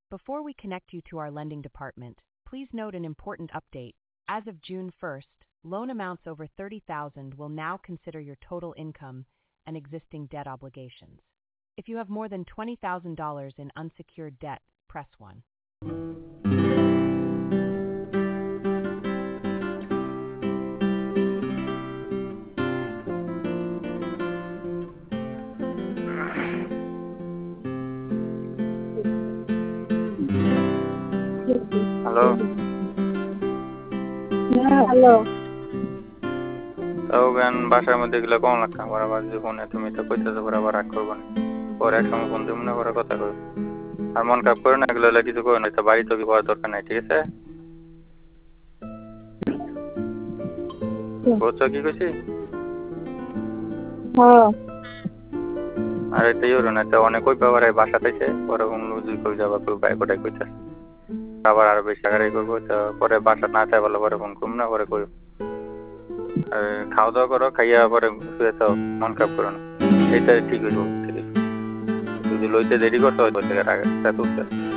Before we connect you to our lending department, please note an important update. As of June 1st, loan amounts over $30,000 will now consider your total income and existing debt obligations. If you have more than $20,000 in unsecured debt, press 1. Hello. Hello. তাও গান বাসার মধ্যে গেলে কম লাগতাম বরাবর যে ফোনে তুমি তো কইতেছো বরাবর রাগ করবো না পরে এক সময় ফোন দিব না করে কথা কই আর মন খারাপ করে না এগুলো কিছু করো না তো বাড়ি তো কি হওয়ার দরকার নাই ঠিক আছে বুঝছো কি কইছি আর এটাই হলো না তো অনেক কই পাবার বাসা থেকে পরে অন্য দুই কই যাবা কই বাইক ওটাই কইতেছে আবার আরো বেশি টাকাই করবো তো পরে বাসা না চাই বলে পরে ফোন করবো না পরে কই খাওয়া দাওয়া করো খাইয়া পরে শুয়ে থাও মন খারাপ করো না এটা ঠিক হইব ঠিক আছে যদি লইতে দেরি করতে হয় থেকে আগে তা তুলতে